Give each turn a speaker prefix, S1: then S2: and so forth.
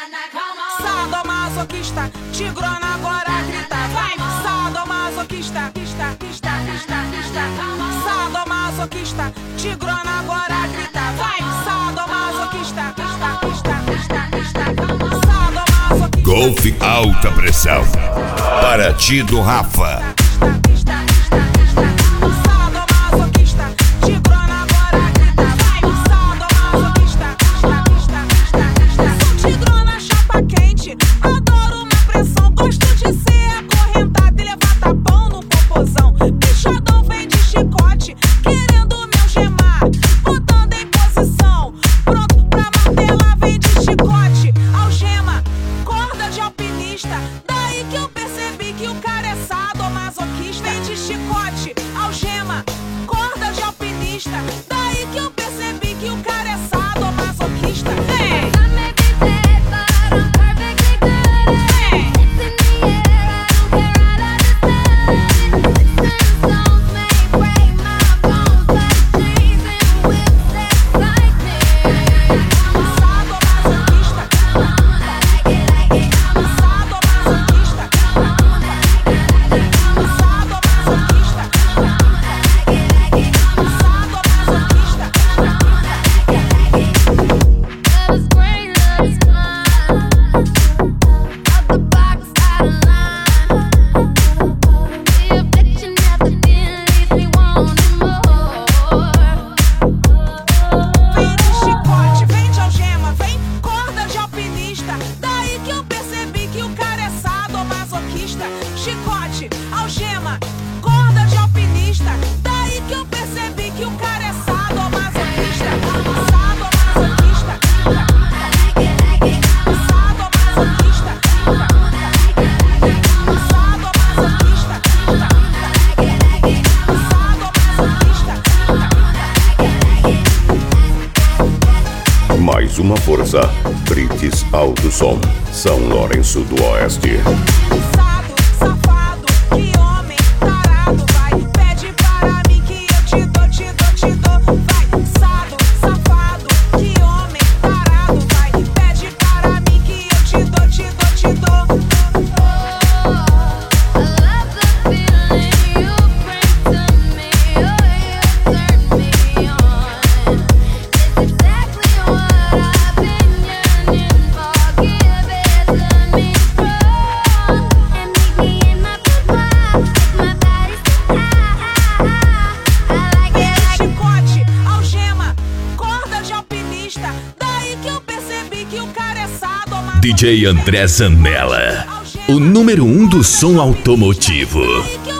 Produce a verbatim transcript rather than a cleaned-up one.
S1: Sadomasoquista, tigrona agora grita. Vai, sadomasoquista, quista, quista, quista, quista. Sadomasoquista, tigrona agora grita. Vai, sadomasoquista, quista, quista, quista, quista. Sadomasoquista.
S2: Golf alta pressão. Paraty do Rafa.
S1: Daí que eu percebi que o cara é sadomasoquista. Vende chicote, algema, corda de alpinista. Daí que eu percebi que o cara é sadomasoquista. Vem! Daí que eu percebi que o cara é sadomasoquista. Chicote, algema, corda de alpinista. Daí que eu percebi que o cara é sadomasoquista. Sadomasoquista. Sadomasoquista. Sadomasoquista.
S2: Mais uma força. Brits Alto Som, São Lourenço do Oeste.
S1: Sado, safado, que homem tarado. Vai, pede para mim que eu te dou, te dou, te dou. Vai, sado, safado, que homem tarado. Vai, pede para mim que eu te dou, te dou, te dou. Daí que eu percebi que o cara é sadomasoquista.
S3: D J André Zanella, o número um do som automotivo.